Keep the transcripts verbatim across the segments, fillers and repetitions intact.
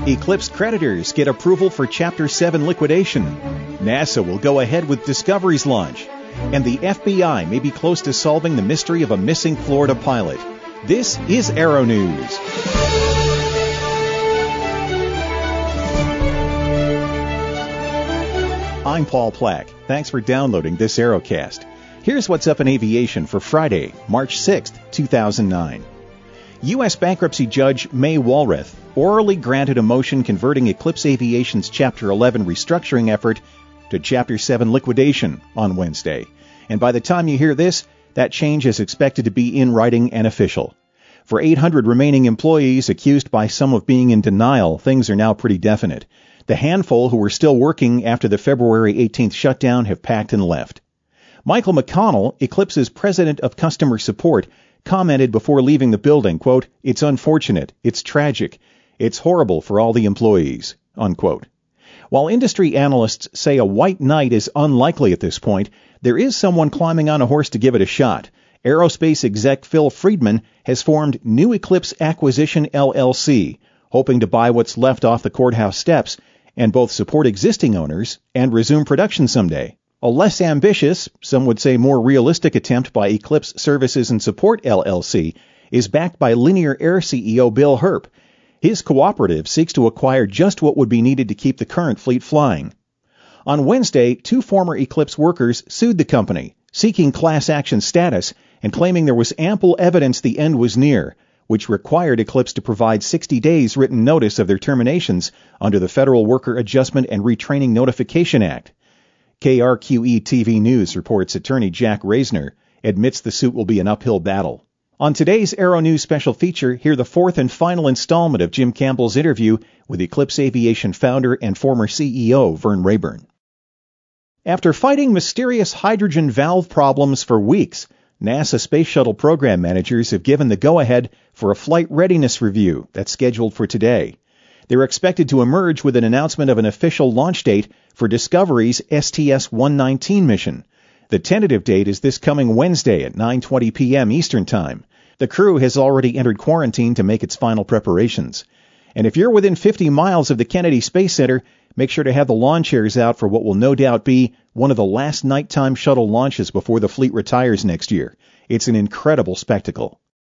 Eclipse creditors get approval for Chapter seven liquidation. NASA will go ahead with Discovery's launch. And the F B I may be close to solving the mystery of a missing Florida pilot. This is Aero News. I'm Paul Plack. Thanks for downloading this Aerocast. Here's what's up in aviation for Friday, March sixth, two thousand nine. U S bankruptcy judge May Walrath orally granted a motion converting Eclipse Aviation's Chapter eleven restructuring effort to Chapter seven liquidation on Wednesday. And by the time you hear this, that change is expected to be in writing and official. For eight hundred remaining employees accused by some of being in denial, things are now pretty definite. The handful who were still working after the February eighteenth shutdown have packed and left. Michael McConnell, Eclipse's president of customer support, commented before leaving the building, quote, "It's unfortunate, it's tragic, it's horrible for all the employees," unquote. While industry analysts say a white knight is unlikely at this point, there is someone climbing on a horse to give it a shot. Aerospace exec Phil Friedman has formed New Eclipse Acquisition L L C, hoping to buy what's left off the courthouse steps and both support existing owners and resume production someday. A less ambitious, some would say more realistic attempt by Eclipse Services and Support L L C is backed by Linear Air C E O Bill Herp. His cooperative seeks to acquire just what would be needed to keep the current fleet flying. On Wednesday, two former Eclipse workers sued the company, seeking class action status and claiming there was ample evidence the end was near, which required Eclipse to provide sixty days written notice of their terminations under the Federal Worker Adjustment and Retraining Notification Act. K R Q E T V News reports attorney Jack Reisner admits the suit will be an uphill battle. On today's Aero News special feature, hear the fourth and final installment of Jim Campbell's interview with Eclipse Aviation founder and former C E O Vern Rayburn. After fighting mysterious hydrogen valve problems for weeks, NASA Space Shuttle program managers have given the go-ahead for a flight readiness review that's scheduled for today. They're expected to emerge with an announcement of an official launch date for Discovery's S T S one nineteen mission. The tentative date is this coming Wednesday at nine twenty p.m. Eastern Time. The crew has already entered quarantine to make its final preparations. And if you're within fifty miles of the Kennedy Space Center, make sure to have the lawn chairs out for what will no doubt be one of the last nighttime shuttle launches before the fleet retires next year. It's an incredible spectacle.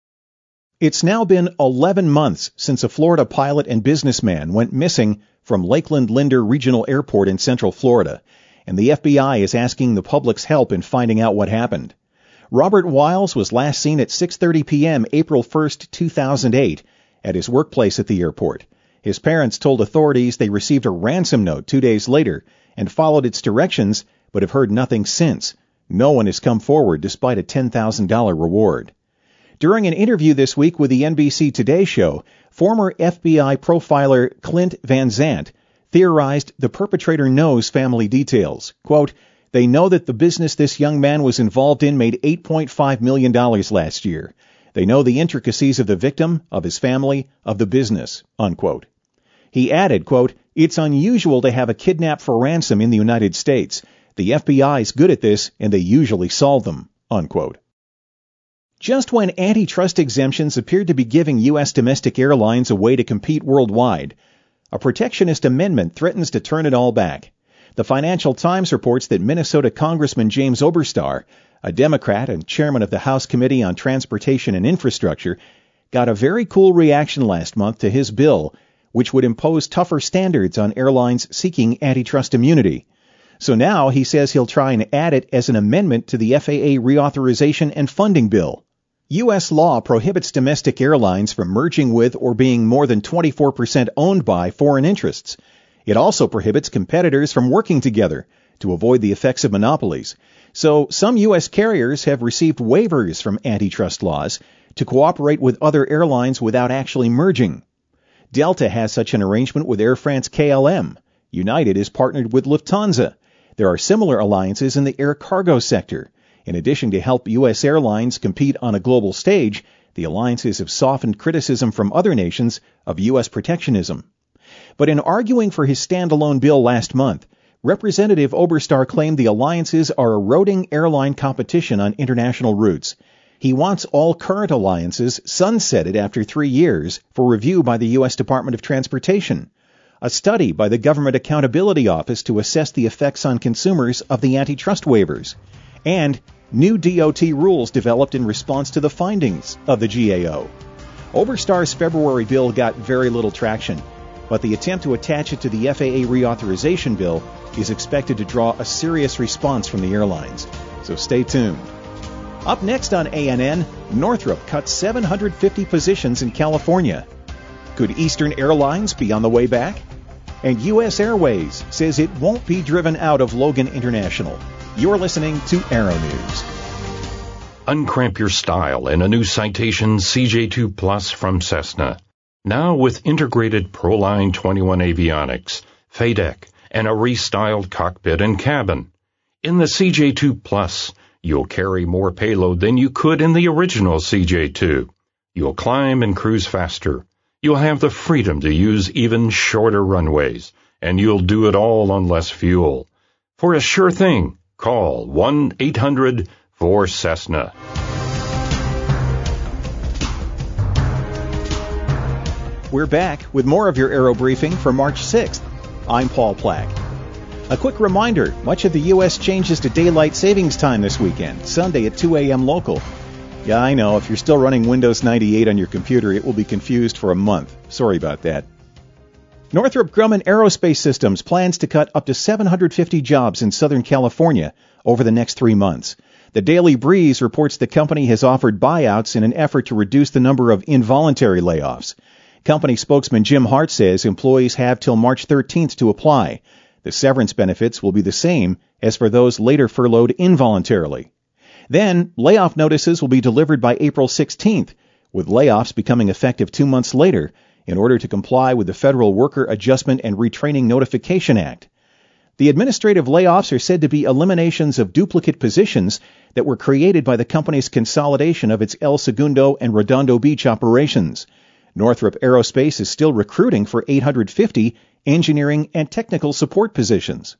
It's now been eleven months since a Florida pilot and businessman went missing from Lakeland Linder Regional Airport in Central Florida, and the F B I is asking the public's help in finding out what happened. Robert Wiles was last seen at six thirty p.m. April first, two thousand eight, at his workplace at the airport. His parents told authorities they received a ransom note two days later and followed its directions, but have heard nothing since. No one has come forward despite a ten thousand dollars reward. During an interview this week with the N B C Today show, former F B I profiler Clint Van Zandt theorized the perpetrator knows family details. Quote, "They know that the business this young man was involved in made eight point five million dollars last year. They know the intricacies of the victim, of his family, of the business," unquote. He added, quote, "It's unusual to have a kidnap for ransom in the United States. The F B I is good at this, and they usually solve them," unquote. Just when antitrust exemptions appeared to be giving U S domestic airlines a way to compete worldwide, a protectionist amendment threatens to turn it all back. The Financial Times reports that Minnesota Congressman James Oberstar, a Democrat and chairman of the House Committee on Transportation and Infrastructure, got a very cool reaction last month to his bill, which would impose tougher standards on airlines seeking antitrust immunity. So now he says he'll try and add it as an amendment to the F A A reauthorization and funding bill. U S law prohibits domestic airlines from merging with or being more than twenty-four percent owned by foreign interests. It also prohibits competitors from working together to avoid the effects of monopolies. So some U S carriers have received waivers from antitrust laws to cooperate with other airlines without actually merging. Delta has such an arrangement with Air France K L M. United is partnered with Lufthansa. There are similar alliances in the air cargo sector. In addition to help U S airlines compete on a global stage, the alliances have softened criticism from other nations of U S protectionism. But in arguing for his standalone bill last month, Representative Oberstar claimed the alliances are eroding airline competition on international routes. He wants all current alliances sunsetted after three years for review by the U S Department of Transportation. a study by the Government Accountability Office to assess the effects on consumers of the antitrust waivers, and new D O T rules developed in response to the findings of the G A O. Oberstar's February bill got very little traction, but the attempt to attach it to the F A A reauthorization bill is expected to draw a serious response from the airlines. So stay tuned. Up next on A N N, Northrop cuts seven hundred fifty positions in California. Could Eastern Airlines be on the way back? And U S Airways says it won't be driven out of Logan International. You're listening to Aero News. Uncramp your style in a new Citation C J two Plus from Cessna. Now with integrated Proline twenty-one avionics, F A D E C, and a restyled cockpit and cabin. In the C J two Plus, you'll carry more payload than you could in the original C J two. You'll climb and cruise faster. You'll have the freedom to use even shorter runways, and you'll do it all on less fuel. For a sure thing, call one eight hundred four Cessna. We're back with more of your Aero Briefing for March sixth. I'm Paul Plack. A quick reminder, much of the U S changes to daylight savings time this weekend, Sunday at two a.m. local. Yeah, I know, if you're still running Windows ninety-eight on your computer, it will be confused for a month. Sorry about that. Northrop Grumman Aerospace Systems plans to cut up to seven hundred fifty jobs in Southern California over the next three months. The Daily Breeze reports the company has offered buyouts in an effort to reduce the number of involuntary layoffs. Company spokesman Jim Hart says employees have till March thirteenth to apply. The severance benefits will be the same as for those later furloughed involuntarily. Then, layoff notices will be delivered by April sixteenth, with layoffs becoming effective two months later in order to comply with the Federal Worker Adjustment and Retraining Notification Act. The administrative layoffs are said to be eliminations of duplicate positions that were created by the company's consolidation of its El Segundo and Redondo Beach operations. Northrop Aerospace is still recruiting for eight hundred fifty engineering and technical support positions.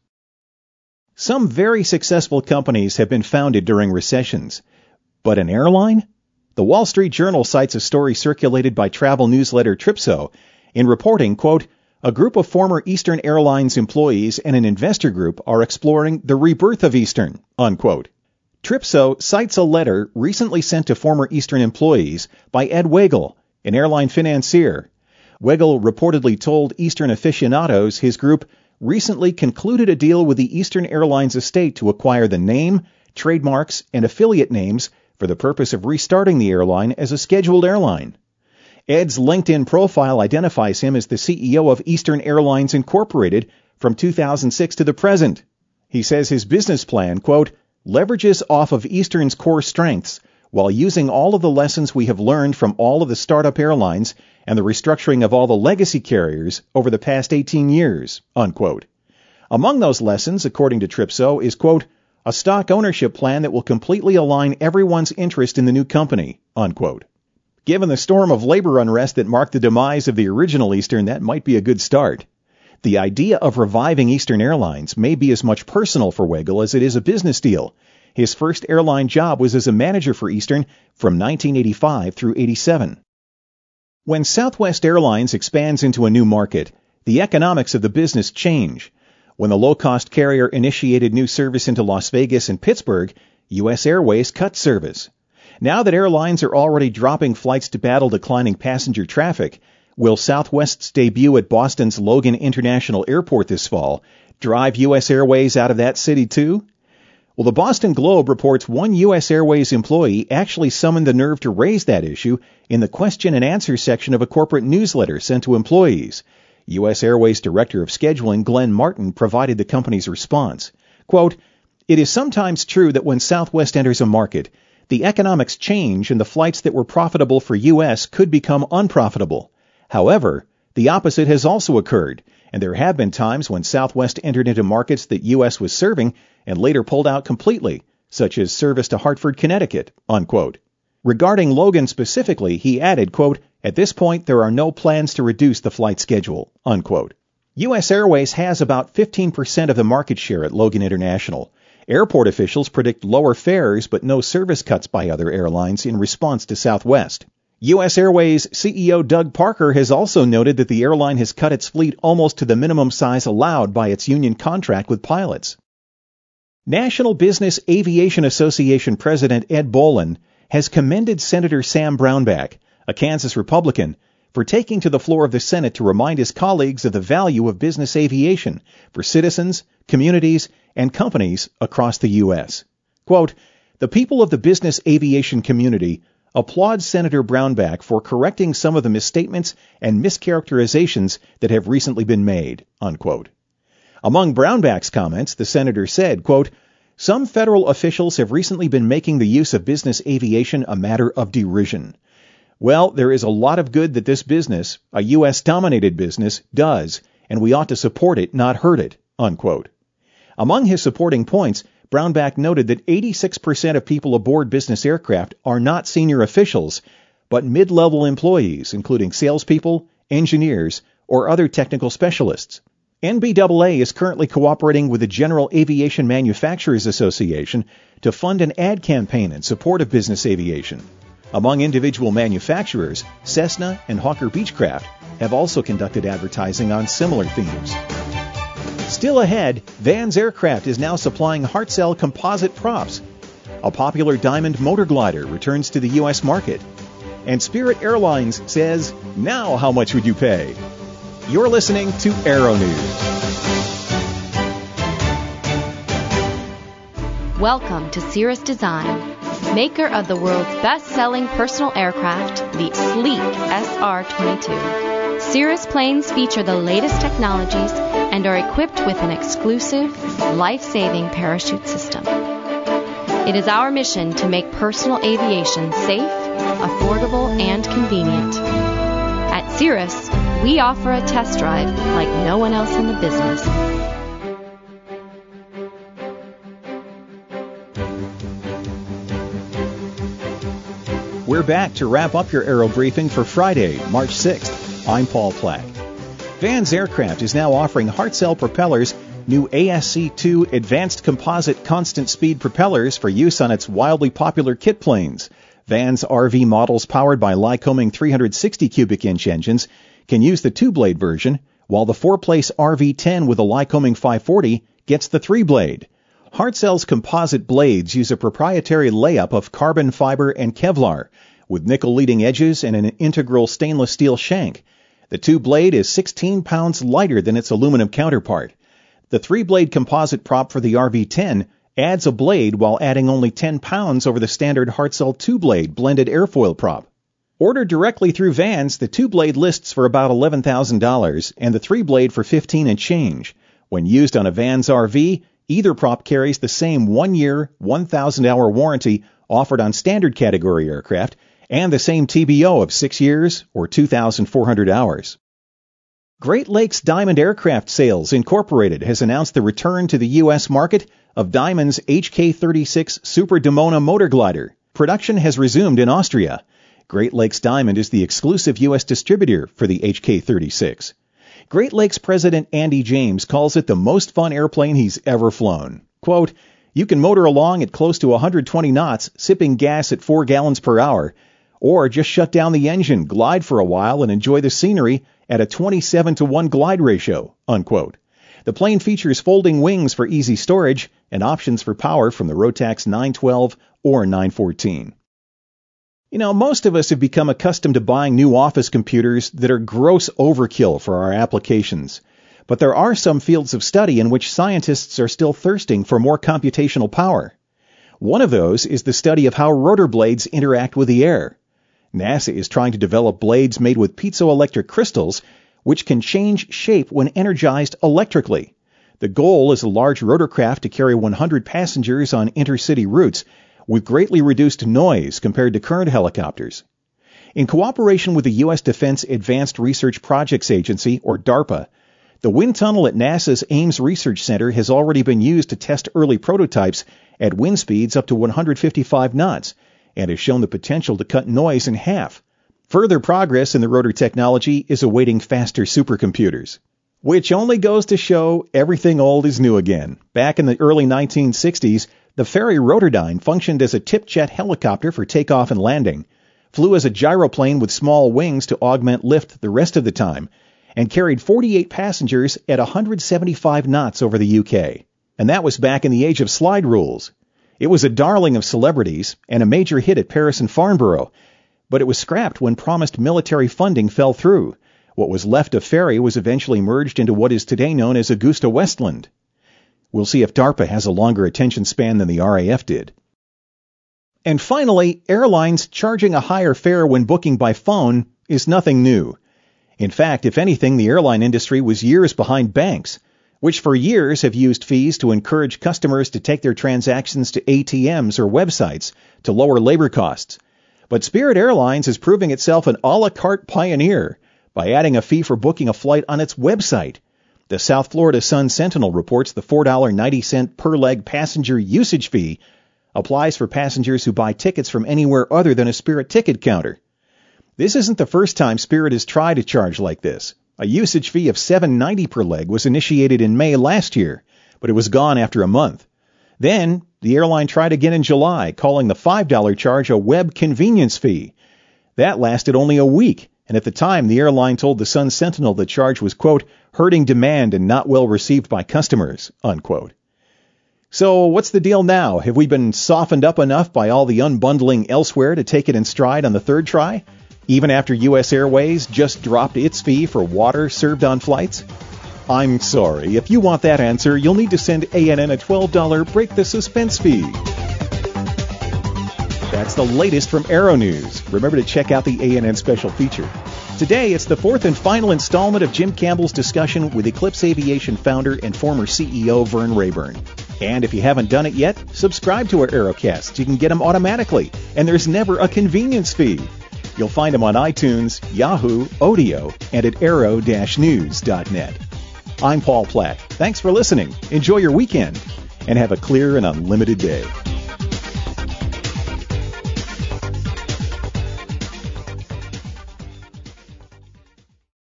Some very successful companies have been founded during recessions. But an airline? The Wall Street Journal cites a story circulated by travel newsletter Tripso in reporting, quote, a group of former Eastern Airlines employees and an investor group are exploring the rebirth of Eastern, unquote. Tripso cites a letter recently sent to former Eastern employees by Ed Weigel, an airline financier. Weigel reportedly told Eastern aficionados his group recently concluded a deal with the Eastern Airlines estate to acquire the name, trademarks, and affiliate names for the purpose of restarting the airline as a scheduled airline. Ed's LinkedIn profile identifies him as the C E O of Eastern Airlines Incorporated from two thousand six to the present. He says his business plan, quote, leverages off of Eastern's core strengths while using all of the lessons we have learned from all of the startup airlines and the restructuring of all the legacy carriers over the past eighteen years, unquote. Among those lessons, according to Tripso, is, quote, a stock ownership plan that will completely align everyone's interest in the new company, unquote. Given the storm of labor unrest that marked the demise of the original Eastern, that might be a good start. The idea of reviving Eastern Airlines may be as much personal for Weigel as it is a business deal. His first airline job was as a manager for Eastern from nineteen eighty-five through eighty-seven. When Southwest Airlines expands into a new market, the economics of the business change. When the low-cost carrier initiated new service into Las Vegas and Pittsburgh, U S Airways cut service. Now that airlines are already dropping flights to battle declining passenger traffic, will Southwest's debut at Boston's Logan International Airport this fall drive U S Airways out of that city too? Well, the Boston Globe reports one U S Airways employee actually summoned the nerve to raise that issue in the question and answer section of a corporate newsletter sent to employees. U S Airways Director of Scheduling Glenn Martin provided the company's response. Quote, it is sometimes true that when Southwest enters a market, the economics change and the flights that were profitable for U S could become unprofitable. However, the opposite has also occurred, and there have been times when Southwest entered into markets that U S was serving and later pulled out completely, such as service to Hartford, Connecticut, unquote. Regarding Logan specifically, he added, quote, at this point there are no plans to reduce the flight schedule, unquote. U S Airways has about fifteen percent of the market share at Logan International. Airport officials predict lower fares but no service cuts by other airlines in response to Southwest. U S Airways C E O Doug Parker has also noted that the airline has cut its fleet almost to the minimum size allowed by its union contract with pilots. National Business Aviation Association President Ed Bolin has commended Senator Sam Brownback, a Kansas Republican, for taking to the floor of the Senate to remind his colleagues of the value of business aviation for citizens, communities, and companies across the U S. Quote, "The people of the business aviation community applaud Senator Brownback for correcting some of the misstatements and mischaracterizations that have recently been made," unquote. Among Brownback's comments, the senator said, quote, "Some federal officials have recently been making the use of business aviation a matter of derision. Well, there is a lot of good that this business, a U S-dominated business, does, and we ought to support it, not hurt it," unquote. Among his supporting points, Brownback noted that eighty-six percent of people aboard business aircraft are not senior officials, but mid-level employees, including salespeople, engineers, or other technical specialists. N B A A is currently cooperating with the General Aviation Manufacturers Association to fund an ad campaign in support of business aviation. Among individual manufacturers, Cessna and Hawker Beechcraft have also conducted advertising on similar themes. Still ahead, Vans Aircraft is now supplying Hartzell composite props. A popular diamond motor glider returns to the U S market. And Spirit Airlines says, now how much would you pay? You're listening to Aero News. Welcome to Cirrus Design, maker of the world's best-selling personal aircraft, the sleek S R twenty-two. Cirrus planes feature the latest technologies and are equipped with an exclusive, life-saving parachute system. It is our mission to make personal aviation safe, affordable, and convenient. At Cirrus, we offer a test drive like no one else in the business. We're back to wrap up your Aero Briefing for Friday, March sixth. I'm Paul Plack. Vans Aircraft is now offering Hartzell Propellers new A S C two Advanced Composite Constant Speed propellers for use on its wildly popular kit planes. Vans R V models powered by Lycoming three hundred sixty cubic inch engines can use the two-blade version, while the four-place R V ten with a Lycoming five forty gets the three-blade. Hartzell's composite blades use a proprietary layup of carbon fiber and Kevlar, with nickel leading edges and an integral stainless steel shank. The two-blade is sixteen pounds lighter than its aluminum counterpart. The three-blade composite prop for the R V ten adds a blade while adding only ten pounds over the standard Hartzell two-blade blended airfoil prop. Ordered directly through Vans, the two-blade lists for about eleven thousand dollars and the three-blade for fifteen thousand dollars and change. When used on a Vans R V, either prop carries the same one-year, one thousand hour warranty offered on standard category aircraft and the same T B O of six years or two thousand four hundred hours. Great Lakes Diamond Aircraft Sales Incorporated has announced the return to the U S market of Diamond's H K thirty-six Super Dimona motor glider. Production has resumed in Austria. Great Lakes Diamond is the exclusive U S distributor for the H K thirty-six. Great Lakes President Andy James calls it the most fun airplane he's ever flown. Quote, "You can motor along at close to one hundred twenty knots, sipping gas at four gallons per hour, or just shut down the engine, glide for a while, and enjoy the scenery at a twenty-seven to one glide ratio," unquote. The plane features folding wings for easy storage and options for power from the Rotax nine twelve or nine fourteen. You know, most of us have become accustomed to buying new office computers that are gross overkill for our applications. But there are some fields of study in which scientists are still thirsting for more computational power. One of those is the study of how rotor blades interact with the air. NASA is trying to develop blades made with piezoelectric crystals, which can change shape when energized electrically. The goal is a large rotorcraft to carry one hundred passengers on intercity routes, with greatly reduced noise compared to current helicopters. In cooperation with the U S Defense Advanced Research Projects Agency, or DARPA, the wind tunnel at NASA's Ames Research Center has already been used to test early prototypes at wind speeds up to one hundred fifty-five knots, and has shown the potential to cut noise in half. Further progress in the rotor technology is awaiting faster supercomputers. Which only goes to show everything old is new again. Back in the early nineteen sixties, the Fairey Rotordyne functioned as a tip-jet helicopter for takeoff and landing. flew as a gyroplane with small wings to augment lift the rest of the time, and carried forty-eight passengers at one hundred seventy-five knots over the U K. And that was back in the age of slide rules. It was a darling of celebrities and a major hit at Paris and Farnborough, but it was scrapped when promised military funding fell through. What was left of Ferry was eventually merged into what is today known as Augusta Westland. We'll see if DARPA has a longer attention span than the R A F did. And finally, airlines charging a higher fare when booking by phone is nothing new. In fact, if anything, the airline industry was years behind banks, which for years have used fees to encourage customers to take their transactions to A T Ms or websites to lower labor costs. But Spirit Airlines is proving itself an a la carte pioneer by adding a fee for booking a flight on its website. The South Florida Sun-Sentinel reports the four dollars and ninety cents per leg passenger usage fee applies for passengers who buy tickets from anywhere other than a Spirit ticket counter. This isn't the first time Spirit has tried to charge like this. A usage fee of seven dollars and ninety cents per leg was initiated in May last year, but it was gone after a month. Then, the airline tried again in July, calling the five dollars charge a web convenience fee. That lasted only a week, and at the time, the airline told the Sun-Sentinel the charge was, quote, hurting demand and not well received by customers, unquote. So what's the deal now? Have we been softened up enough by all the unbundling elsewhere to take it in stride on the third try? Even after U S Airways just dropped its fee for water served on flights? I'm sorry. If you want that answer, you'll need to send A N N a twelve dollars Break the Suspense fee. That's the latest from Aero News. Remember to check out the A N N special feature. Today, it's the fourth and final installment of Jim Campbell's discussion with Eclipse Aviation founder and former C E O Vern Rayburn. And if you haven't done it yet, subscribe to our Aerocasts. You can get them automatically, and there's never a convenience fee. You'll find them on iTunes, Yahoo, Odeo, and at aero dash news dot net. I'm Paul Plack. Thanks for listening. Enjoy your weekend, and have a clear and unlimited day.